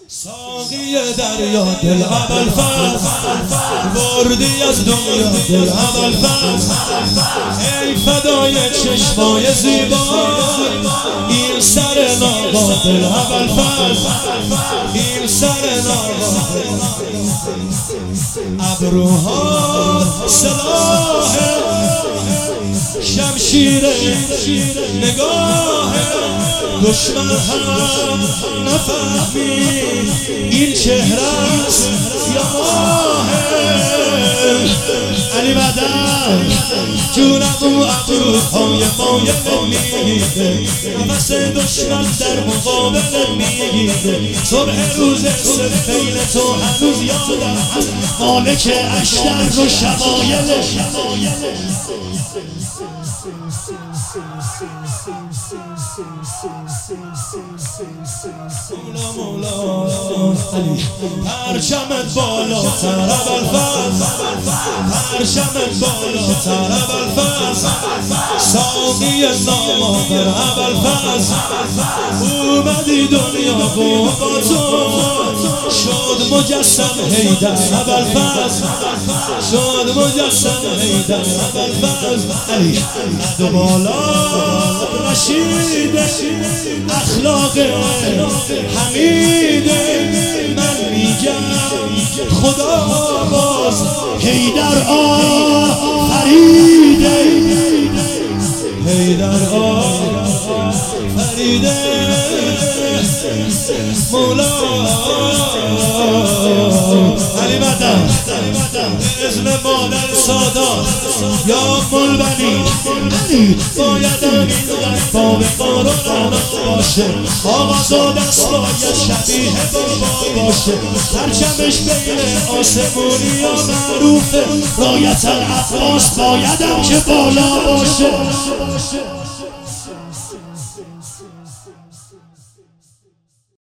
ساقی دریا دل ابوالفضل بردی از دنیا دل ابوالفضل ای فدای چشمای زیبا این سر ناقا دل ابوالفضل این سر ناقا ابروها سلاح شمشیر نگاه دشمن هم نفهمید این چهره است یا ماه علی بدر جونم و ابروهای مایه میگیره نفس دشمن در مقابل میگیره صبح روز سفیل تو هنوز یادم مالک اشتر و شمایل پرچمت بالاتر ابوالفضل پرچمت بالاتر ابوالفضل ساقی نامآور ابوالفضل اومدی دنیا با تو شد مجسم حیدر ابوالفضل شد مجسم حیدر ابوالفضل علی قد و بالا رشید اخلاق حمید من میگم خدا باز حیدر آفریده حیدر آفریده مولا علی بدر اسم مادر سادات یا ملبنی باید همین باب قرآن باشه آقا دست باید شبیه بابا باشه پرچمش بین آسمونی یا معروفه رایت العباس بایدم که بالا باشه